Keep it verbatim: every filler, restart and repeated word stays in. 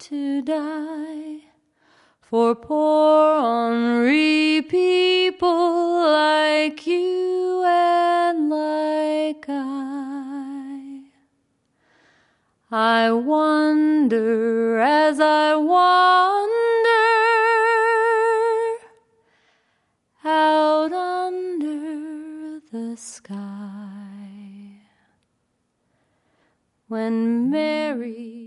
to die for poor ornery people like you and like I. I wonder as I wander out under the sky, when Mary